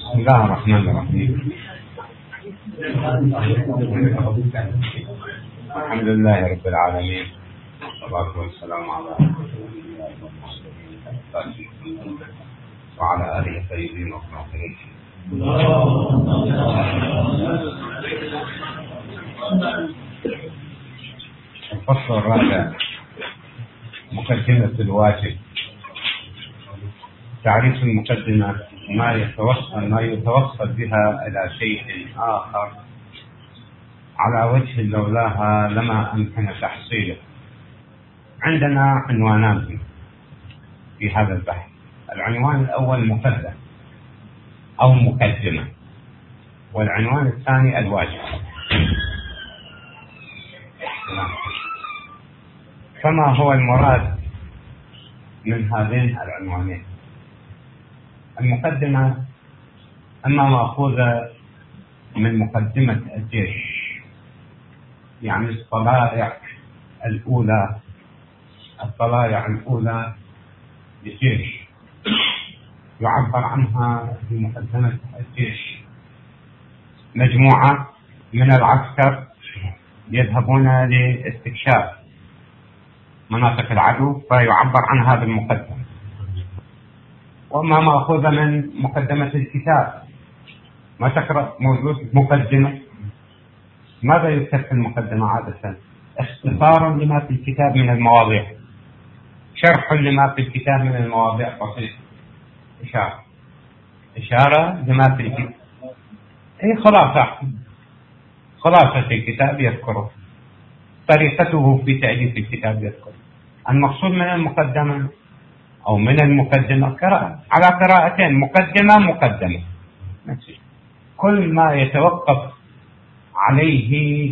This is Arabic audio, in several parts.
بسم الله الرحمن الرحيم. الحمد لله رب العالمين، والصلاة والسلام على وعلى آله الطيبين الطاهرين. الفصل الرابع، مقدمة الواجب. تعريف المقدمة: ما يتوصل بها إلى شيء آخر على وجه لولاها لما أمكن تحصيله. عندنا عنوانان في هذا البحث. العنوان الأول مقدمة أو مقدمة، والعنوان الثاني الواجب. فما هو المراد من هذين العنوانين؟ المقدمة أما مأخوذة من مقدمة الجيش، يعني الطلائع الأولى للجيش، يعبر عنها بمقدمة الجيش. مجموعة من العسكر يذهبون لاستكشاف مناطق العدو، فيعبر عنها بالمقدمة. وما مأخوذة من مقدمة الكتاب، ما تقرأ موجود مقدمة. ماذا يكتب في المقدمة عادة؟ اختصار لما في الكتاب من المواضيع، شرح لما في الكتاب من المواضيع بسيط، إشارة لما في الكتاب، أي خلاصة الكتاب يذكره، طريقته في تأليف الكتاب يذكر. المقصود من المقدمة أو من المقدمة قراءة على قراءتين: مقدمة. كل ما يتوقف عليه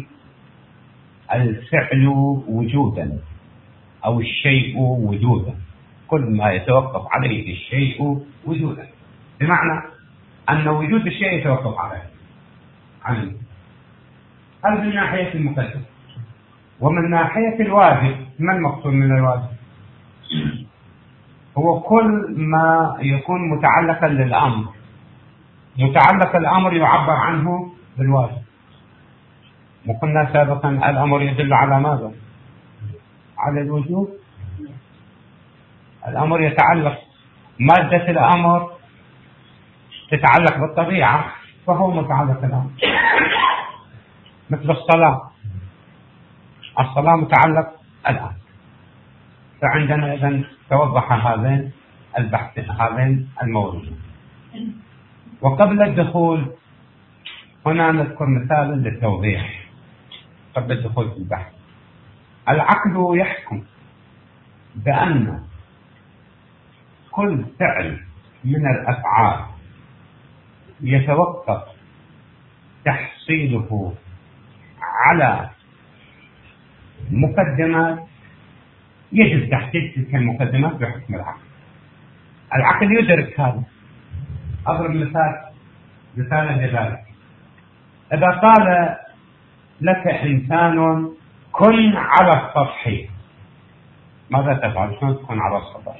الفعل وجودا أو الشيء وجودا، كل ما يتوقف عليه الشيء وجودا، بمعنى أن وجود الشيء يتوقف عليه. هذا من ناحية المقدمة. ومن ناحية الواجب، ما المقصود من الواجب؟ هو كل ما يكون متعلقا للأمر، متعلق الأمر يعبر عنه بالواجب. وقلنا سابقا الأمر يدل على ماذا؟ على الوجوب. الأمر يتعلق، مادة الأمر تتعلق بالطبيعة، فهو متعلق الأمر. مثل الصلاة متعلق الأمر. فعندنا إذن توضح هذين الموضوعين. وقبل الدخول هنا نذكر مثالا للتوضيح قبل الدخول في البحث. العقل يحكم بأن كل فعل من الأفعال يتوقف تحصيله على مقدمات، يجب تحديد تلك المقدمات بحكم العقل يدرك هذا. أضرب مثالا لذلك: إذا قال لك إنسان كن على السطح، ماذا تفعل؟ شلون تكون على السطح؟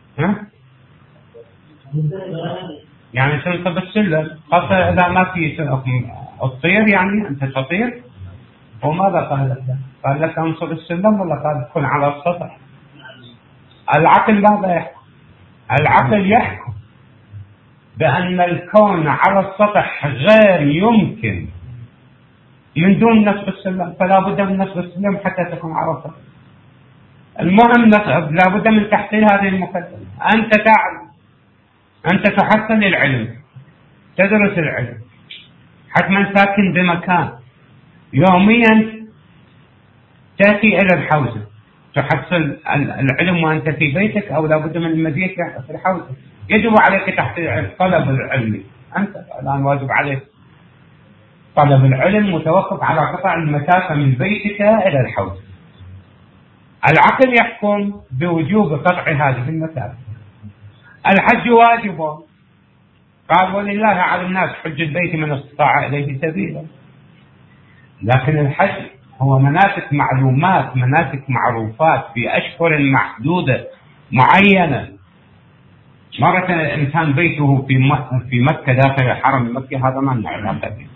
يعني تنصب السلم، خاصة إذا ما في تطير، يعني أنت تطير. وماذا قال لك؟ قال لك انصب السلم ولا قال كن على السطح؟ العقل ماذا يحكم؟ العقل يحكم بأن الكون على السطح غير يمكن من دون نصب السلم، فلا بد من نصب السلم حتى تكون على السطح. المهم لا بد من تحصيل هذه المقدمة. أنت تعلم، أنت تحصل العلم، تدرس العلم، حتما ساكن بمكان، يوميا تأتي إلى الحوزة تحصل العلم وأنت في بيتك، أو لا بد من المزيد في الحوزة. يجب عليك تحصيل طلب العلم. أنت الآن واجب عليك طلب العلم، متوقف على قطع المسافة من بيتك إلى الحوزة. العقل يحكم بوجوب قطع هذه المسافة. الحج واجب، قال ولله على الناس حج البيت من استطاع إليه سبيلا. لكن الحج هو مناسك معلومات، مناسك معروفات في أشهر محدودة معينة، مرة إنسان بيته في مكة داخل الحرم المكي، هذا ما لنا علاقة به،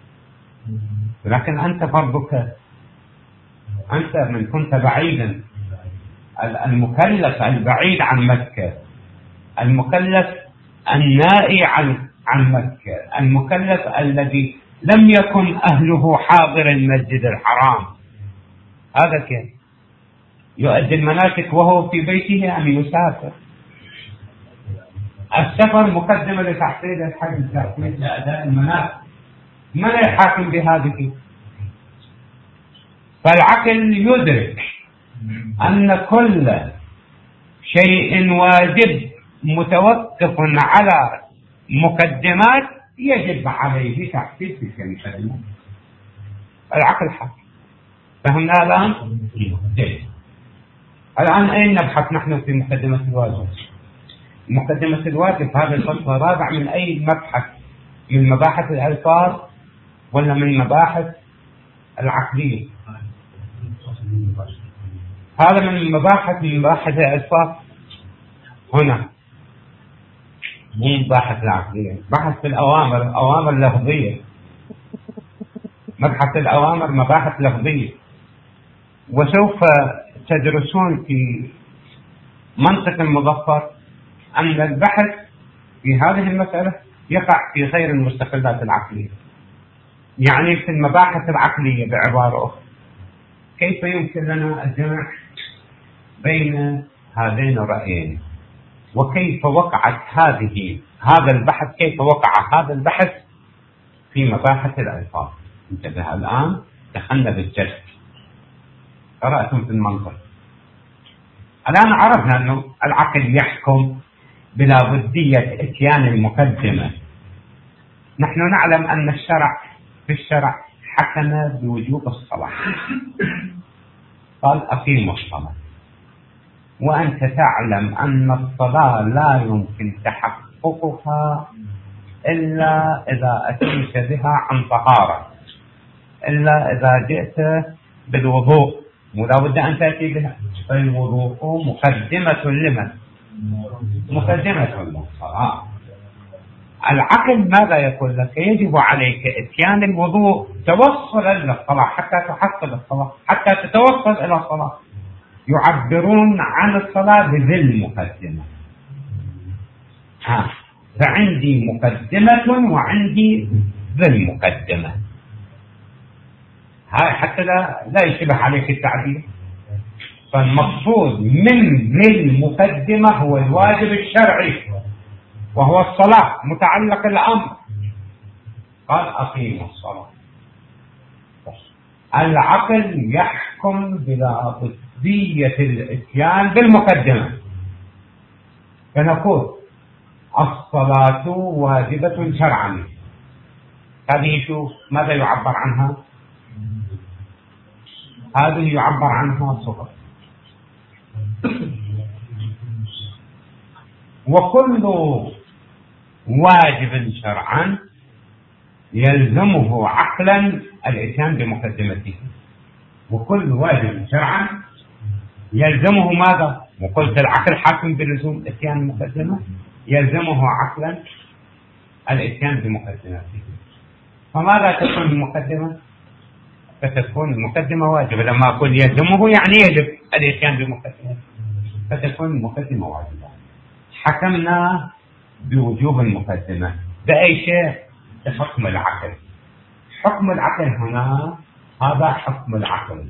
لكن أنت فرضك، أنت من كنت بعيدا، المكلف البعيد عن مكة، المكلف النائي عن مكة، المكلف الذي لم يكن أهله حاضر المسجد الحرام، هذا كيف يؤدي المناسك وهو في بيته أم يسافر؟ السفر مقدمة لتحصيل الحج، تحصيل لأداء المناسك، من يحاكم بهذه؟ فالعقل يدرك أن كل شيء واجب متوقف على مقدمات يجب عليه تحصيل تلك المقدمات. العقل حاكم. فهمنا الآن؟ جيد. الآن أين نبحث نحن في مقدمة الواجب؟ مقدمة الواجب هذا الفصل الرابع من أي مبحث؟ من مباحث الألفاظ ولا من مباحث العقلية؟ هذا من مباحث الألفاظ هنا، مو مباحث العقلية، بحث في الأوامر، أوامر لفظية، مبحث الأوامر مباحث لفظية. وسوف تدرسون في منطق المظفر أن البحث في هذه المسألة يقع في غير المستقلات العقلية، يعني في المباحث العقلية. بعبارة أخرى، كيف يمكن لنا الجمع بين هذين الرأيين، وكيف وقعت هذا البحث، كيف وقع هذا البحث في مباحث الألفاظ. انتبه الآن، دخلنا بالجد، قرأتم في المنطق. الآن عرفنا أنه العقل يحكم بلا بدية إتيان المقدمة. نحن نعلم أن في الشرع حكم بوجوب الصلاة، قال أقيموا الصلاة، وأنت تعلم أن الصلاة لا يمكن تحققها إلا إذا أتيت بها عن طهارة، إلا إذا جئت بالوضوء، ولا بد أن تأتي بها. فالوضوء مقدمة لمن؟ مقدمة للصلاة. العقل ماذا يقول لك؟ يجب عليك إتيان الوضوء توصلا للصلاة حتى تحصل الصلاة، حتى تتوصل إلى الصلاة. يعبرون عن الصلاة بذي المقدمة. فعندي مقدمة وعندي ذي المقدمة. هاي حتى لا يشبه عليك التعبير. فالمقصود من ذي المقدمة هو الواجب الشرعي، وهو الصلاة، متعلق الأمر. قال أقيموا الصلاة. العقل يحكم بلا بدية الإتيان بالمقدمة، فنقول الصلاة واجبة شرعا. هذه شو ماذا يعبر عنها؟ هذه يعبر عنها صفة. وكل واجب شرعا يلزمه عقلا الاتيان بمقدمته. وكل واجب شرعا يلزمه ماذا؟ وقلت العقل حاكم بلزوم الاتيان بمقدمه، يلزمه عقلا الاتيان بمقدمته. فماذا تكون المقدمة؟ فتكون المقدمة واجبة. لما أقول يلزمه يعني يجب الاتيان بمقدمته، فتكون المقدمة واجبة. حكمنا بوجوب المقدمة بأي شيء؟ بحكم العقل. حكم العقل هنا هذا حكم العقل.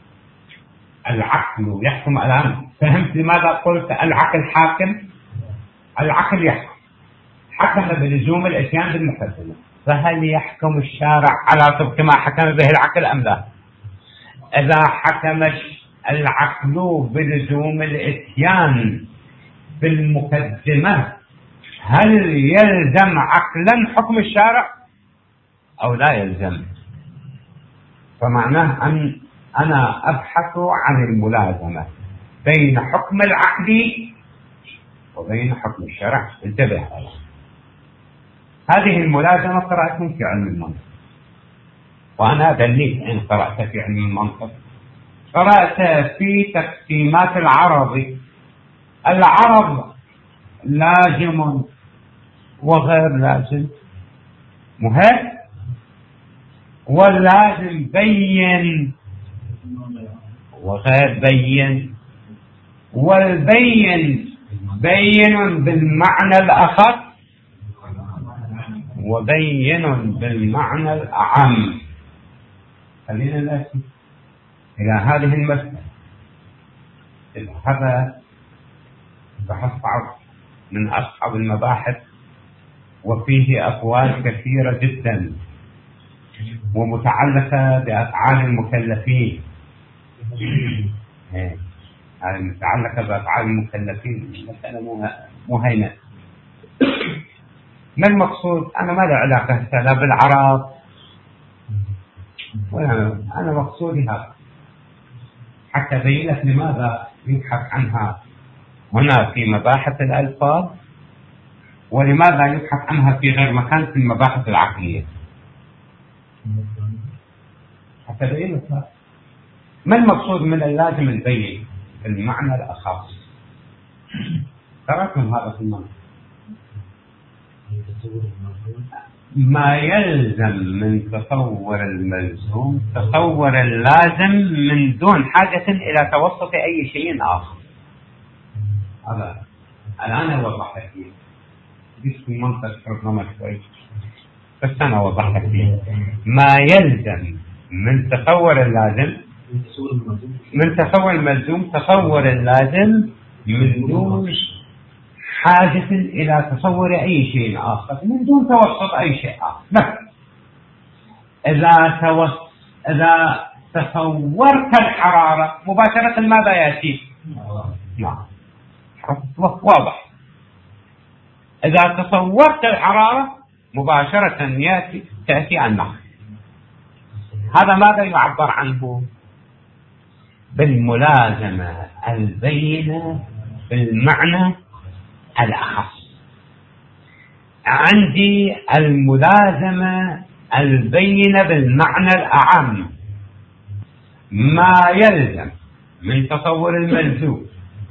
العقل يحكم. الآن فهمت لماذا قلت العقل حاكم؟ العقل يحكم، حكم بلزوم الاتيان بالمقدمة. فهل يحكم الشارع على طبق ما حكم به العقل أم لا؟ إذا حكم العقل بلزوم الاتيان بالمقدمة، هل يلزم عقلا حكم الشارع أو لا يلزم؟ فمعناه أن أنا أبحث عن الملازمة بين حكم العقل وبين حكم الشرع. انتبه، هذه الملازمة قرأتهم في علم المنطق، وأنا دليل إن قرأت في علم المنطق. قرأت في تقسيمات العرض. العرض لازم وغير لازم، مهم، واللازم بين وغير بين، والبين بين بالمعنى الأخص وبين بالمعنى الأعم. خلينا نأتي إلى هذه المسألة. هذا بحث بعض من أصحاب المباحث، وفيه أقوال كثيرة جدا ومتعلقة بأفعال المكلفين. هذه متعلقة بأفعال المكلفين، مسألة مهينة. ما المقصود؟ أنا ما له علاقة لا بالعرب ولا أنا مقصودي هذا، حتى أبين لك لماذا يبحث عنها هنا في مباحث الألفاظ ولماذا يبحث عنها في غير مكان في المباحث العقلية. حتى أبين لك ما المقصود من اللازم البين المعنى الأخص. تراكم هذا في المعنى ما يلزم من تصور الملزوم تصور اللازم من دون حاجة إلى توسط أي شيء آخر. هذا الآن أوضح لك في منطق ربما شوي، بس أنا أوضح لك ما يلزم من تصور اللازم من تصور الملزوم تصور اللازم من دون حاجة إلى تصور أي شيء آخر، من دون توسط أي شيء آخر. مثلا إذا تصورت الحرارة مباشرة ماذا يأتي؟ نعم، واضح. إذا تصورت الحرارة مباشرة تأتي النار. هذا ماذا يعبر عنه؟ بالملازمة البينة بالمعنى الأخص. عندي الملازمة البينة بالمعنى الأعم، ما يلزم من تصور الملزوم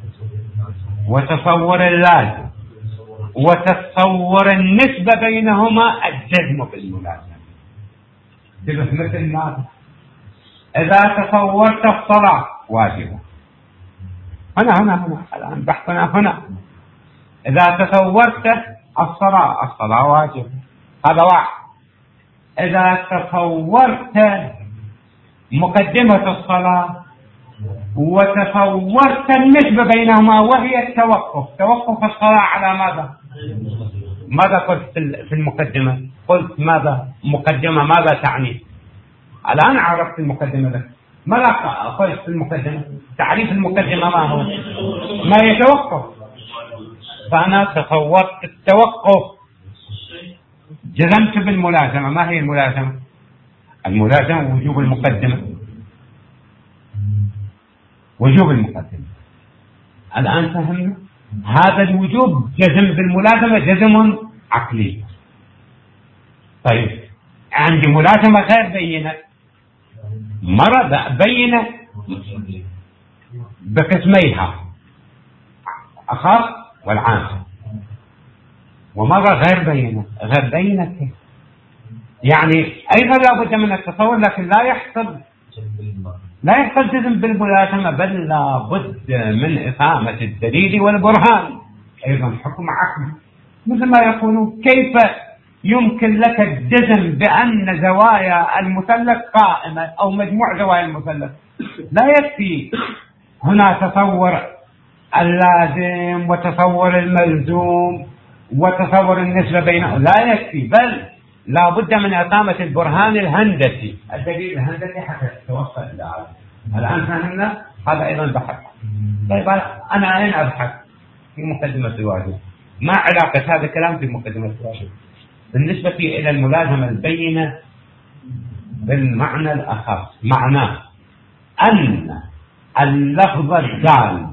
وتصور اللازم وتصور النسبة بينهما الجزم بالملازمة. مثل ماذا؟ إذا تصورت الصلاة واجبة، هنا الآن بحثنا هنا. إذا تصورت الصلاة واجبة، هذا واحد. إذا تصورت مقدمة الصلاة وتصورت النسبة بينهما وهي توقف الصلاة على ماذا قلت في المقدمة؟ قلت ماذا مقدمة؟ ماذا تعني؟ الآن عرفت المقدمة لك. ماذا قلت في المقدمة؟ تعريف المقدمة ما هو؟ ما يتوقف. فأنا تصورت التوقف، جزمت بالملازمة. ما هي الملازمة؟ الملازمة وجوب المقدمة. الآن فهمنا هذا الوجوب جزم بالملازمة جزم عقلي. طيب عندي ملازمة غير بينة، مرة بينة بقسميها أخص والعام، ومرة غير بينة يعني أيضا لا بد من التصور، لكن لا يحصل جزم بالملازمة، بل لا بد من إقامة الدليل والبرهان. أيضا حكم عقلي، مثل ما يقولون كيف يمكن لك الجزم بأن زوايا المثلث قائمة أو مجموع زوايا المثلث؟ لا يكفي هنا تصور اللازم وتصور الملزوم وتصور النسبة بينهم، لا يكفي، بل لا بد من إقامة البرهان الهندسي، الدليل الهندسي حتى توصل إلى هذا. الآن فهمنا هذا أيضا بحث. طيب أنا أين أبحث؟ في مقدمة الواجب. ما علاقة هذا الكلام في مقدمة الواجب بالنسبة إلى الملازمة البينة بالمعنى الأخص؟ معناه أن اللفظ الدال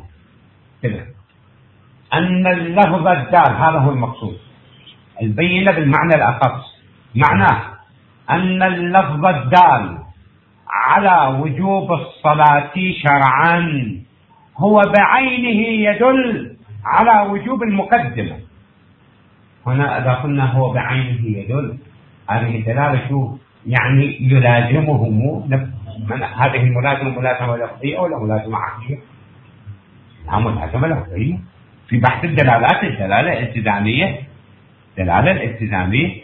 هذا هو المقصود. البينة بالمعنى الأخص معناه أن اللفظ الدال على وجوب الصلاة شرعا هو بعينه يدل على وجوب المقدمة. هنا إذا قلنا هو بعينه يدل، هذه الدلالة شو يعني؟ يلازمه هذه الملازمة ملازمة لفظية ولا ملازمة عقلية؟ لا، ملازمة لفظية. في بحث الدلالات الدلالة الالتزامية، دلالة الالتزامية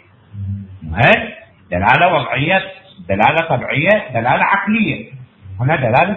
دلالة وضعية، دلالة طبيعية، دلالة عقلية. هنا دلالة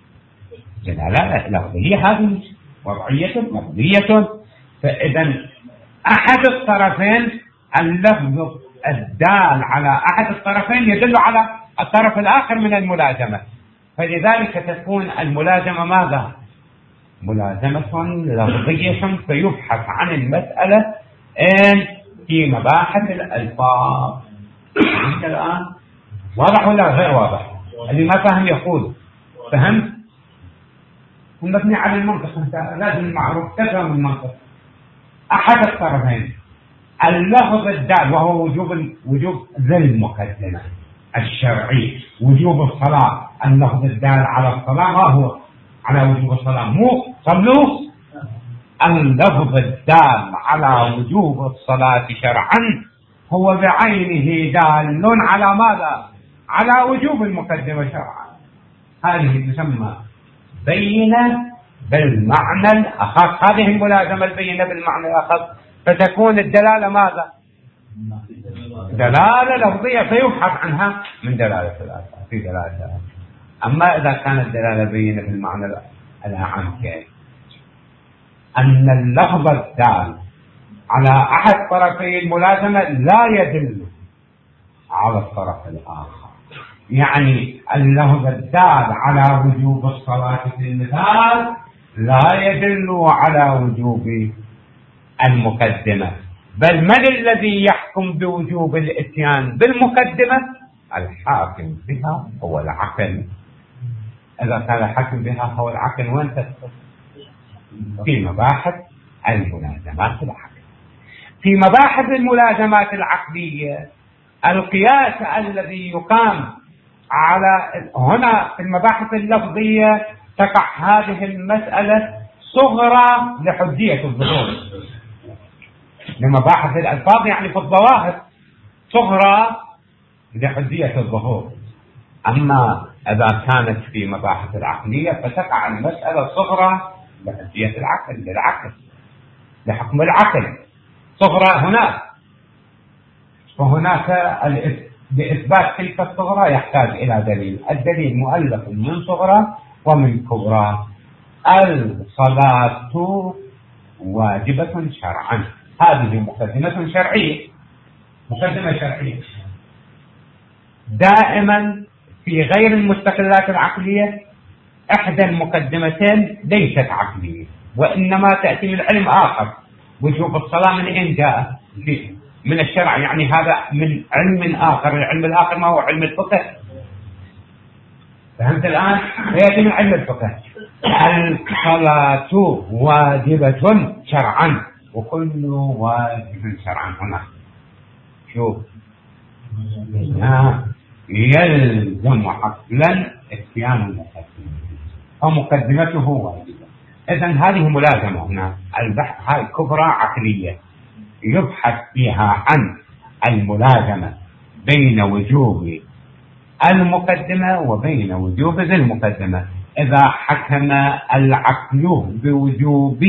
لفظية، هذه وضعية لفظية. فإذا أحد الطرفين، اللفظ الدال على أحد الطرفين يدل على الطرف الآخر من الملازمة، فلذلك تكون الملازمة ماذا؟ ملازمة لفظية. فيبحث عن المسألة في مباحث الألفاظ. الآن واضح ولا غير واضح؟ اللي ما فهم يقول فهمت؟ مبني على المنطق، انت لازم المعروف تفهم المنطق. أحد الطرفين اللفظ الدال، وهو وجوب ذي المقدمة الشرعي، وجوب الصلاة. اللفظ الدال على الصلاة ما هو؟ على وجوب الصلاة، مو صلوا. اللفظ الدال على وجوب الصلاة شرعا هو بعينه دال على ماذا؟ على وجوب المقدمة شرعا. هذه تسمى بينة بالمعنى الأخص. هذه الملازمة البينة بالمعنى الأخص. فتكون الدلالة ماذا؟ دلالة لفظية، فيبحث عنها من دلالة الألفاظ في دلالة الألفاظ. أما إذا كانت الدلالة بينة بالمعنى الأعم كيف؟ أن اللفظ الدال على أحد طرفي الملازمة لا يدل على الطرف الآخر. يعني اللفظ الدال على وجوب الصلاة في المثال لا يدل على وجوب المقدمة، بل من الذي يحكم بوجوب الاتيان بالمقدمة؟ الحاكم بها هو العقل. إذا كان الحاكم بها هو العقل، وين تدخل؟ في مباحث الملازمات العقلية. في مباحث الملازمات العقلية القياس الذي يقام على هنا في المباحث اللفظية تقع هذه المسألة صغرى لحجية الظهور. لمباحث الألفاظ يعني في الظواهر صغرى لحجية الظهور. أما إذا كانت في مباحث العقلية فتقع المسألة صغرى لحجية العقل، للعقل، لحكم العقل صغرى هناك. وهناك لإثبات تلك الصغرى يحتاج إلى دليل. الدليل مؤلف من صغرى ومن كبرى. الصلاة واجبة شرعا، هذه مقدمة شرعية. مقدمة شرعية دائما في غير المستقلات العقلية إحدى المقدمتين ليست عقلية، وإنما تأتي من علم آخر. وجوب الصلاة من أين جاء؟ من الشرع، يعني هذا من علم آخر. العلم الآخر ما هو علم الفقه. فهمت الآن؟ يأتي من علم الفقه. الصلاة واجبة شرعا، وكل واجب شرعا هنا شوف يلزم عقلا اتيان المقدمة، فمقدمته واجبة. إذن هذه ملازمة هنا. البحث هاي كبرى عقلية يبحث فيها عن الملازمة بين وجوب المقدمة وبين وجوب ذي المقدمة. إذا حكم العقل بوجوب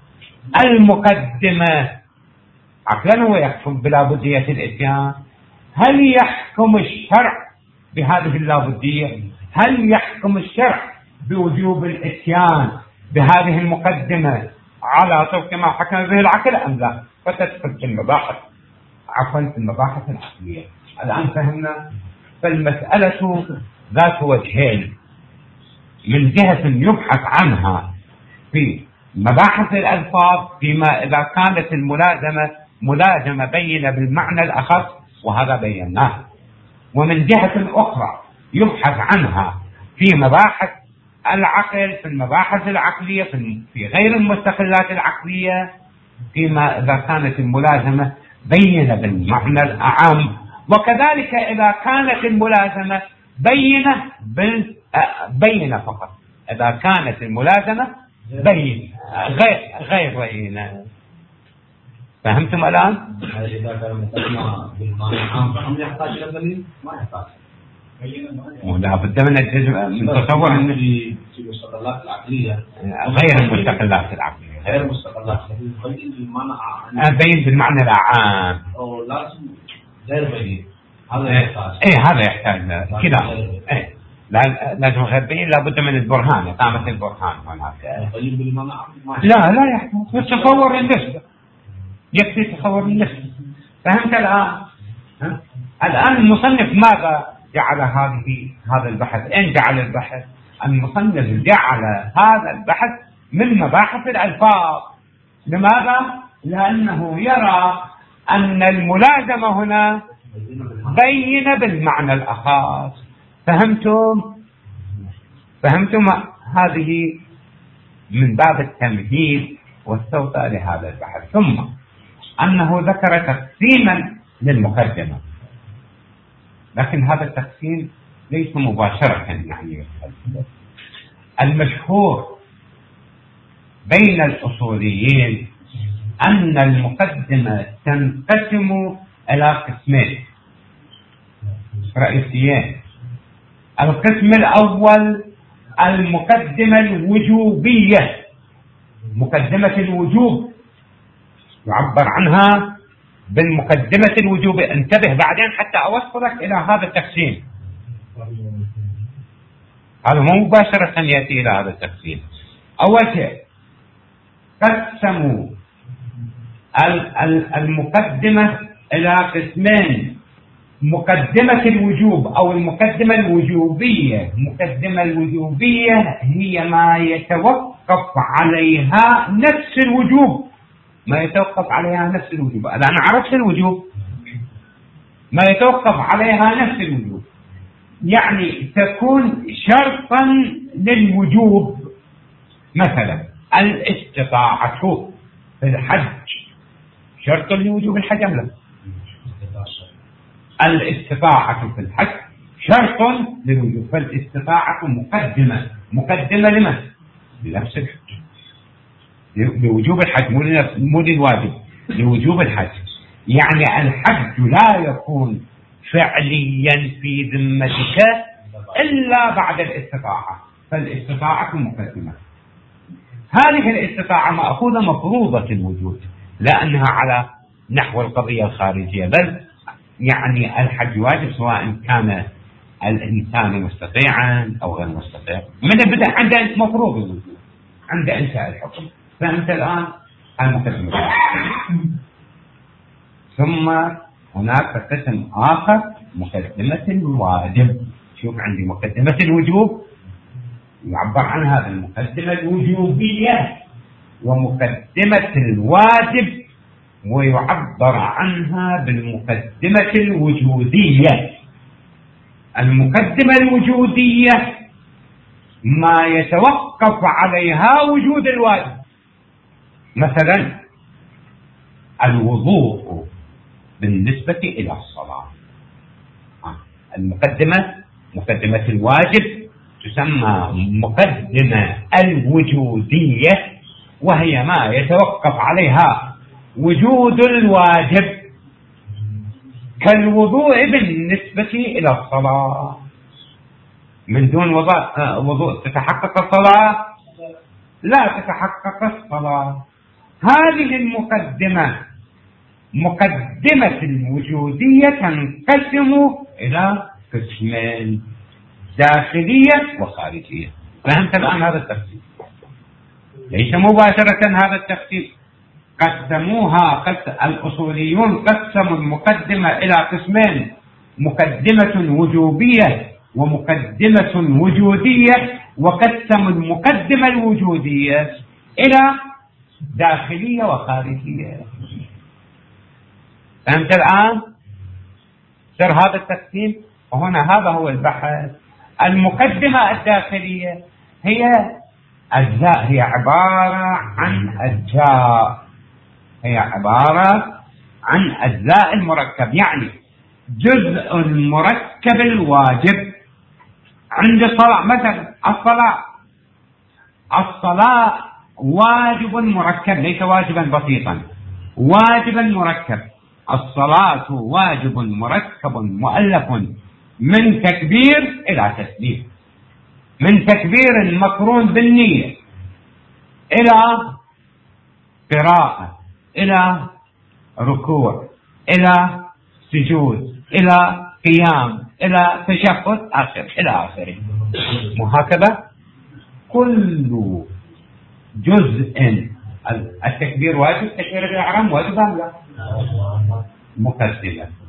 المقدمة عقلا هو يحكم بلابدية الاتيان. هل يحكم الشرع بهذه اللابدية؟ هل يحكم الشرع بوجوب الاتيان بهذه المقدمة على طبق ما حكم به العقل أم لا؟ فتدخل في المباحث في المباحث العقلية. الآن فهمنا. فالمسألة ذات وجهين، من جهة يبحث عنها في مباحث الألفاظ فيما إذا كانت الملازمة ملازمة بينة بالمعنى الأخص، وهذا بيناه. ومن جهة أخرى يبحث عنها في مباحث العقل، في المباحث العقلية في غير المستقلات العقلية، فيما إذا كانت الملازمة بينة بالمعنى الأعم. وكذلك إذا كانت الملازمة بينة فقط. إذا كانت الملازمة بين غير بين. فهمتم الآن؟ إذا كان مقدمة بالمعنى العام فهم يحتاج إلى دليل ما يحتاج. ولا بد من الجزء من تصور أن في المستقلات العقلية غير المستقلات العقلية غير المستقلات بين بالمعنى بين بالمعنى العام أو لازم غير بين هذا يحتاج. هذا يحتاج كلام. لازم غير بين لابد من البرهان، إقامة البرهان هناك. بين بالمعنى لا يحتاج تصور النسبة، يكفي تصور النسبة. فهمت الآن؟ الآن المصنف ماذا جعل هذا البحث؟ إن جعل البحث المصنف جعل هذا البحث من مباحث الألفاظ. لماذا؟ لأنه يرى أن الملازمة هنا بين بالمعنى الأخص. فهمتم؟ هذه من باب التمهيد والتوطئة لهذا البحث. ثم أنه ذكر تقسيما للمقدمة، لكن هذا التقسيم ليس مباشرة. يعني المشهور بين الأصوليين أن المقدمة تنقسم إلى قسمين رئيسيين. القسم الأول المقدمة الوجوبية، مقدمة الوجوب يعبر عنها بالمقدمة الوجوبية. انتبه بعدين حتى أوصلك إلى هذا التقسيم، هذا مو مباشرة يأتي إلى هذا التقسيم. أول شيء قسموا المقدمة إلى قسمين: مقدمة الوجوب أو المقدمة الوجوبية. المقدمة الوجوبية هي ما يتوقف عليها نفس الوجوب، ما يتوقف عليها نفس الوجوب. الآن عرفت الوجوب، ما يتوقف عليها نفس الوجوب، يعني تكون شرطا للوجوب. مثلا الاستطاعة في الحج شرط لوجوب الحج أم لا؟ الاستطاعة في الحج شرط للوجوب، فالاستطاعة مقدمة لمن؟ لنفس الحج، لوجوب الحج، مو للواجب، لوجوب الحج. يعني الحج لا يكون فعليا في ذمتك إلا بعد الاستطاعة، فالاستطاعة مقدمة. هذه الاستطاعة مأخوذة مفروضة الوجود، لا أنها على نحو القضية الخارجية، بل يعني الحج واجب سواء كان الإنسان مستطيعا أو غير مستطيع. من البدء عند مفروض الوجود عند إنشاء الحكم. فأنت الآن المقدمة. ثم هناك قسم آخر مقدمة الواجب. شوف عندي مقدمة الوجوب يعبر عنها بالمقدمة الوجوبية، ومقدمة الواجب ويعبر عنها بالمقدمة الوجودية. المقدمة الوجودية ما يتوقف عليها وجود الواجب. مثلا الوضوء بالنسبة إلى الصلاة، مقدمة الواجب تسمى مقدمة الوجودية، وهي ما يتوقف عليها وجود الواجب، كالوضوء بالنسبة إلى الصلاة. من دون وضوء تتحقق الصلاة؟ لا تتحقق الصلاة. هذه المقدمة مقدمة الوجودية تنقسم إلى قسمين: داخلية وخارجية. فهمت الآن هذا التقسيم؟ ليس مباشرة هذا التقسيم، قسموها الأصوليون قسموا المقدمة إلى قسمين: مقدمة وجوبية ومقدمة وجودية، وقسموا المقدمة الوجودية إلى داخلية وخارجية. فهمت الآن؟ سر هذا التقسيم، وهنا هذا هو البحث. المقدمة الداخلية هي أجزاء، هي عبارة عن أجزاء، هي عبارة عن أجزاء المركب، يعني جزء مركب الواجب عند الصلاة. مثلا الصلاة واجب مركب، ليس واجبا بسيطا، واجبا مركب. الصلاة واجب مركب مؤلف من تكبير إلى تسليم، من تكبير مقرون بالنية إلى قراءة إلى ركوع إلى سجود إلى قيام إلى تشهد إلى آخره. وهكذا كل جزء. التكبير واجب، تكبير الإحرام واجب أم لا؟ مقدمة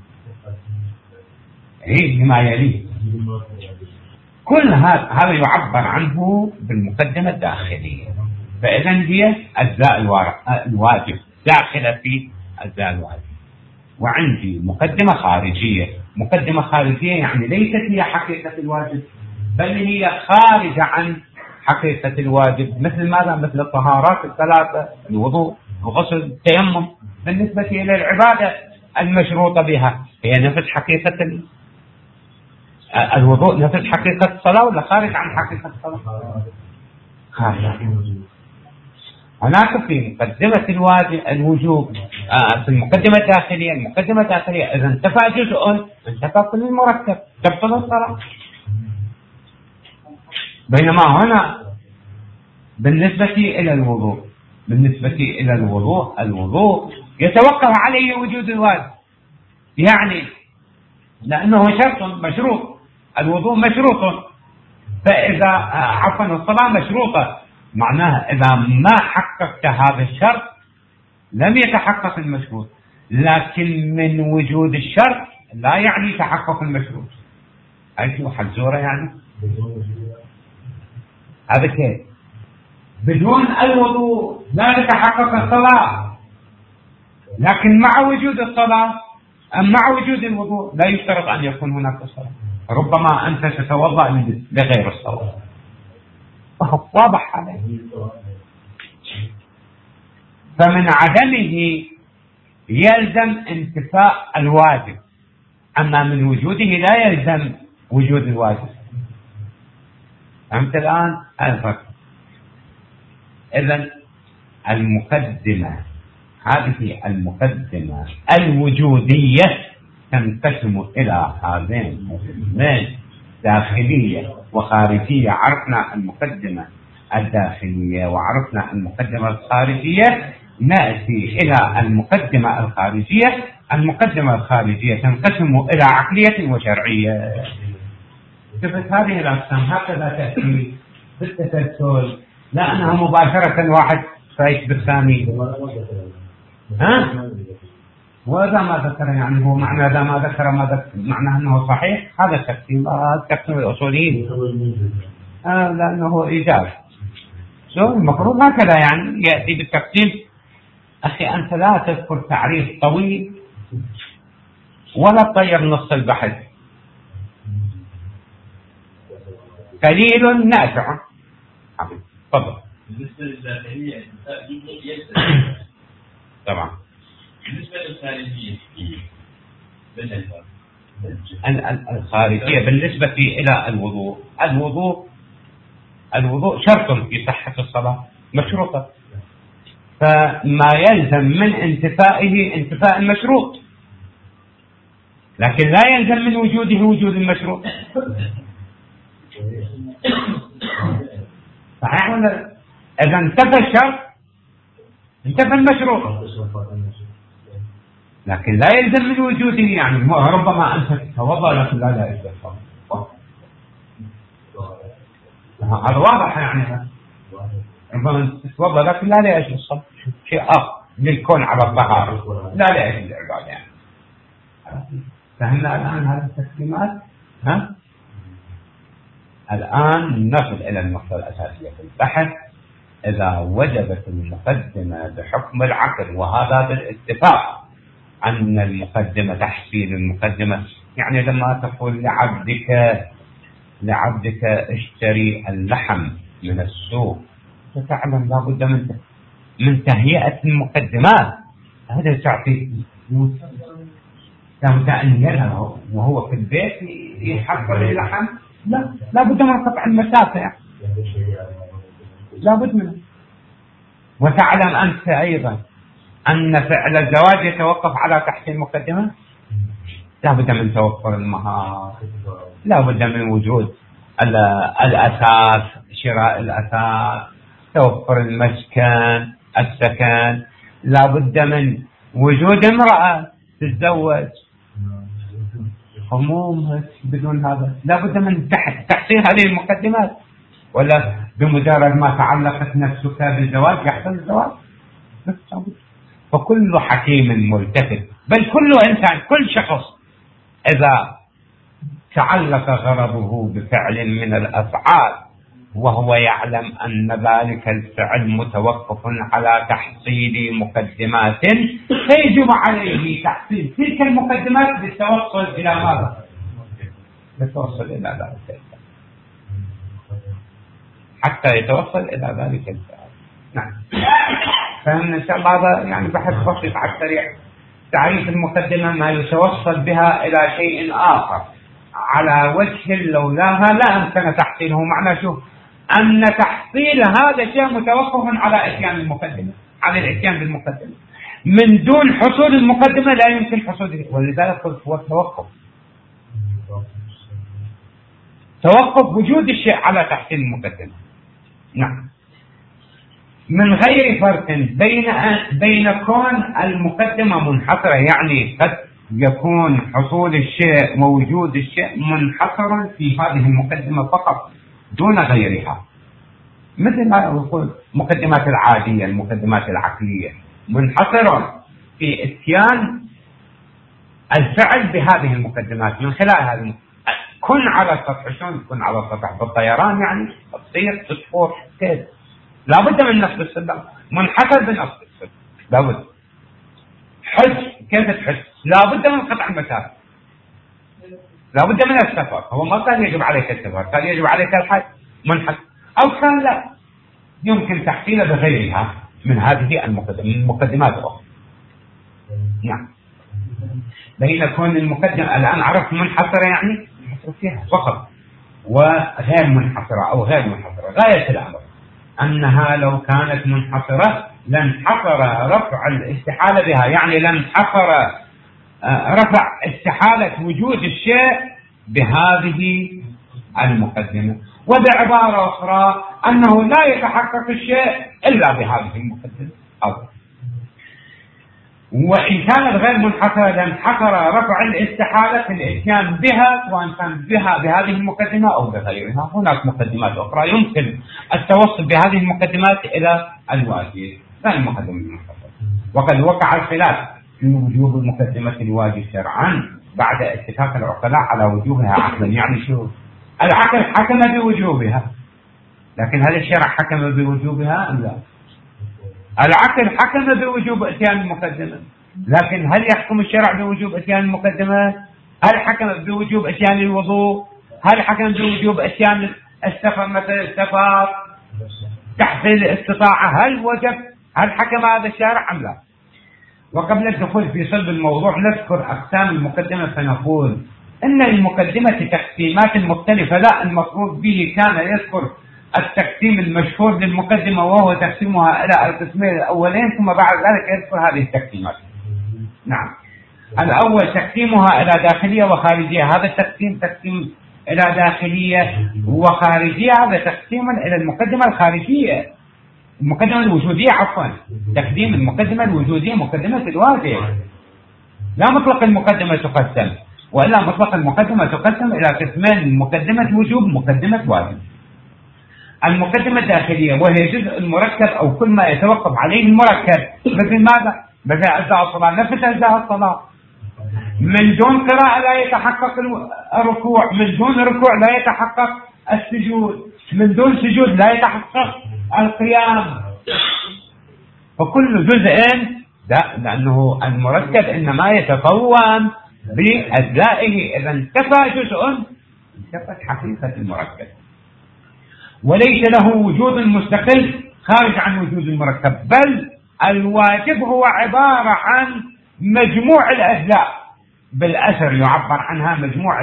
بما يليه. كل هذا يعبر عنه بالمقدمة الداخلية. فإذا هي أجزاء الواجب داخلة في أجزاء الواجب. وعندي مقدمة خارجية. مقدمة خارجية يعني ليست هي حقيقة الواجب، بل هي خارجة عن حقيقة الواجب. مثل ماذا؟ مثل الطهارات الثلاثة، الوضوء وغسل التيمم. بالنسبة إلى العبادة المشروطة بها هي نفس حقيقة الوضوء، نفس حقيقة الصلاة، ولا خارج عن حقيقة الصلاة؟ خارج. هناك في مقدمة الوجوب في المقدمة الداخلية. المقدمة الداخلية إذا انتفى جزء انتفى كل المركب، تبطل الصلاة. بينما هنا بالنسبة إلى الوضوء، الوضوء يتوقف عليه وجود الواجب، يعني لأنه شرط مشروط. الوضوء مشروط، فإذا عفوا الصلاة مشروطة، معناها إذا ما حققت هذا الشرط لم يتحقق المشروط. لكن من وجود الشرط لا يعني تحقق المشروط. أي حزورة يعني هذا كيف؟ بدون الوضوء لا تتحقق الصلاة، لكن مع وجود الصلاة مع وجود الوضوء لا يشترط أن يكون هناك الصلاة. ربما أنت تتوضأ لغير الصلاة. واضح هذا. فمن عدمه يلزم انتفاء الواجب، أما من وجوده لا يلزم وجود الواجب. فهمت الآن الفرق؟ إذن المقدمة، هذه المقدمة الوجودية تنقسم إلى هذين القسمين، داخلية وخارجية. عرفنا المقدمة الداخلية وعرفنا المقدمة الخارجية. نأتي إلى المقدمة الخارجية. المقدمة الخارجية تنقسم إلى عقلية وشرعية. شفت هذه الأقسام هكذا تأتي بالتسلسل، لأنها مباشرة واحد فايت بالثاني. وإذا ما ذكر يعني هو معنى إذا ما ذكر معنى أنه صحيح. هذا تقسيم الأصوليين، لأنه إيجاز. المفروض هكذا يعني يأتي بالتقسيم. أخي أنت لا تذكر تعريف طويل ولا تطير نص البحث. قليل نافع. تفضل. بالنسبة للداخلية طبعا. بالنسبة للخارجية الخارجية بالنسبة إلى الوضوء شرط في صحة الصلاة، مشروطة. فما يلزم من انتفائه انتفاء المشروط، لكن لا يلزم من وجوده وجود المشروط. صحيح ولا؟ إذا انتفى الشرط انتفى المشروط، لكن لا يلزم من وجوده. يعني ربما أنت تتوضأ لكن لا يلزم الصلاة. هذا واضح يعني. ربما تتوضأ لكن لا يلزم الصلاة، شيء آخر للكون على الطهارة، لا يلزم العبادة يعني. فهمنا الآن هذه التقسيمات؟ الآن نصل إلى النقطة الأساسية في البحث. إذا وجبت المقدمة بحكم العقل، وهذا بالاتفاق أن المقدمة تحصيل المقدمة، يعني لما تقول لعبدك اشتري اللحم من السوق، تعلم لابد من تهيئة المقدمات. هذا تعطي أن يذهب وهو في البيت يحضر اللحم، لا بد من قطع المسافة، لا بد منه. وتعلم أنت أيضا أن فعل الزواج يتوقف على تحسين المقدمة. لا بد من توفر المهار، لا بد من وجود الأساس، شراء الأساس، توفر المسكن، السكن، لا بد من وجود امرأة تتزوج، هموم بدون هذا، لا بد من تحسين هذه المقدمات. ولا بمجرد ما تعلقت نفسك بالزواج يحصل الزواج؟ فكل حكيم ملتفت، بل كل إنسان، كل شخص إذا تعلق غرضه بفعل من الأفعال وهو يعلم أن ذلك الفعل متوقف على تحصيل مقدمات، فيجب عليه تحصيل تلك المقدمات بالتوصل إلى ماذا؟ بالتوصل إلى ذلك حتى يتوصل إلى ذلك الفعل. نعم. فإن إن شاء الله هذا يعني بحث بسيط على السريع. تعريف المقدمة ما يتوصل بها إلى شيء آخر على وجه لولاها لا أمكن تحصيله. معنى شو؟ أن تحصيل هذا الشيء متوقف على إتيان المقدمة، على الإتيان بالمقدمة. من دون حصول المقدمة لا يمكن حصوله، ولذلك هو التوقف، توقف وجود الشيء على تحصيل المقدمة. نعم. من غير فرق بين كون المقدمة منحصرة، يعني قد يكون حصول الشيء ووجود الشيء منحصرا في هذه المقدمة فقط دون غيرها، مثل ما نقول المقدمات العادية، المقدمات العقلية، منحصرا في اتيان الفعل بهذه المقدمات من خلال هذه كن على السطح. شلون كن على السطح؟ بالطيران يعني تصير تصفر كذا، لابد من نصب السلم، منحصر بنصب السلم، لابد. حج، كيف تحج؟ لابد من قطع المسافة، لابد من السفر. هو ما كان يجب عليك السفر، كان يجب عليك الحج، منحصر. أو كان لا يمكن تحصيله بغيرها من هذه المقدمات الأخرى. نعم. بين كون المقدمة الآن عرفت منحصرة يعني منحصر فيها فقط، وغير منحصرة أو غير منحصرة. غاية الأمر أنها لو كانت منحصرة لانحصر رفع الاستحالة بها، يعني لانحصر رفع استحالة وجود الشيء بهذه المقدمة. وبعبارة أخرى أنه لا يتحقق الشيء إلا بهذه المقدمة. وإن كانت غير منحصرة لانحصر رفع الاستحالة في الإتيان بها، سواء كان بها بهذه المقدمة أو بغيرها. هناك مقدمات أخرى يمكن التوصل بهذه المقدمات إلى الواجب، لا المقدمة المنحصرة. وقد وقع الخلاف في وجوب المقدمة الواجب شرعا بعد اتفاق العقلاء على وجوبها عقلا. يعني شو؟ العقل حكم بوجوبها، لكن هل الشرع حكم بوجوبها أم لا؟ العقل حكم بوجوب اتيان المقدمة، لكن هل يحكم الشرع بوجوب اتيان المقدمة؟ هل حكم بوجوب اتيان الوضوء؟ هل حكم بوجوب اتيان السفر، مثل السفر، تحصيل الاستطاعة؟ هل وجب؟ هل حكم هذا الشرع أم لا؟ وقبل الدخول في صلب الموضوع نذكر أقسام المقدمة، فنقول إن المقدمة تقسيمات مختلفة. لا، المفروض به كان يذكر التقسيم المشهور للمقدمة وهو تقسيمها إلى القسمين الأولين، ثم بعد ذلك يذكر هذه التقسيمات. نعم. الأول تقسيمها إلى داخلية وخارجية. هذا التقسيم تقسيم إلى داخلية وخارجية، هذا تقسيم إلى المقدمة الخارجية، المقدمة الوجودية، عفوا، تقديم المقدمة الوجودية مقدمة الواجب. لا مطلق المقدمة تقسم، وإلا مطلق المقدمة تقسم إلى قسمين: مقدمة وجوب، مقدمة واجب. المقدمة الداخلية وهي جزء المركب أو كل ما يتوقف عليه المركب، مثل ماذا؟ مثل أجزاء الصلاة، نفس أجزاء الصلاة. من دون قراءة لا يتحقق الركوع، من دون ركوع لا يتحقق السجود، من دون سجود لا يتحقق القيام. فكل جزء لأنه المركب إنما يتقوم بأجزائه، إذا انتفى جزء انتفت حقيقة المركب، وليس له وجود مستقل خارج عن وجود المركب، بل الواجب هو عبارة عن مجموع الأجزاء بالأثر، يعبر عنها مجموع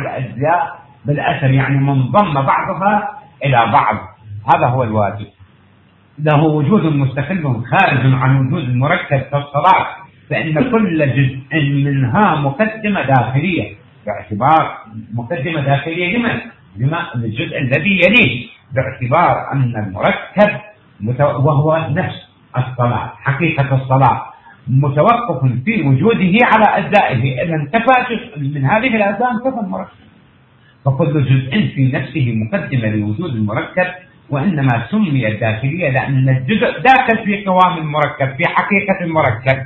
له وجود مستقل خارج عن وجود المركب كالصلاة، فإن كل جزء منها مقدمة داخلية، باعتبار مقدمة داخلية لما الجزء الذي يليه، باعتبار أن المركب وهو نفس الصلاة، حقيقة الصلاة متوقف في وجوده على أجزائه، إذا انتفى جزء من هذه الأجزاء انتفى المركب، فكل جزء في نفسه مقدمة لوجود المركب، وإنما سمي الداخلية لأن الجزء داخل في قوام المركب، في حقيقة المركب.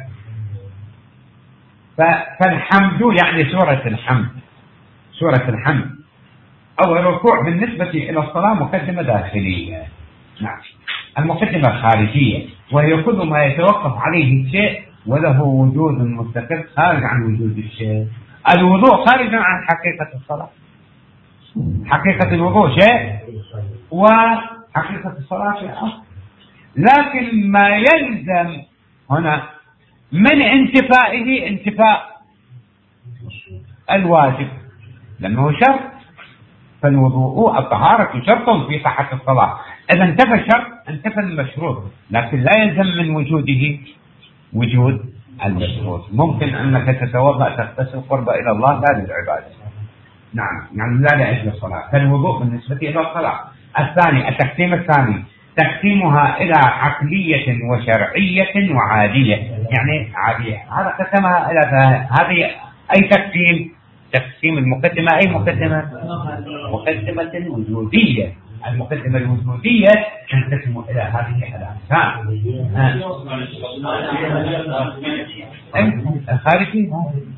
فالحمد يعني سورة الحمد أو الركوع بالنسبة إلى الصلاة مقدمة داخلية. نعم. المقدمة الخارجية وهي كل ما يتوقف عليه الشيء وله وجود مستقل خارج عن وجود الشيء. الوضوء خارج عن حقيقة الصلاة، حقيقة الوضوء شيء وحقيقة الصلاة شيء آخر، لكن ما يلزم هنا من انتفائه انتفاء الواجب لأنه شرط، فالوضوء الطهارة شرط في صحة الصلاة، إذا انتفى الشرط انتفى المشروط، لكن لا يلزم من وجوده وجود المشروط. ممكن أنك تتوضأ تغتسل قرب إلى الله لا للعبادة، نعم يعني لا لأجل الصلاة، فالوضوء بالنسبة إلى الصلاة. الثاني التقسيم الثاني تقسيمها إلى عقلية وشرعية وعادية، يعني عادية هذا قسمها إلى هذه أي تقسيم المقدمة أي مقدمة وجودية. المقدمة الوجودية تنقسم إلى هذه الأقسام. الخارجية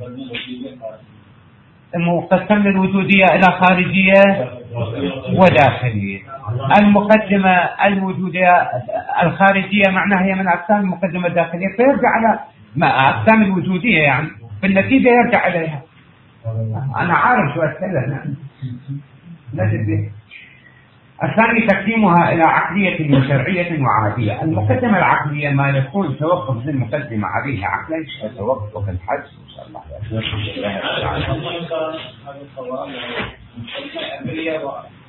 مقسم الوجودية إلى خارجية وداخلية. المقدمة الوجودية الخارجية معناها هي من أقسام المقدمة الداخلية، فيرجع على أقسام الوجودية، يعني في النتيجة يرجع عليها. أنا عارف شو أتكلم. الثاني تقسيمها إلى عقلية وشرعية وعادية. المقدمة العقلية ما يكون توقف للمقدمة عليه عقلي توقف الحج إن شاء الله.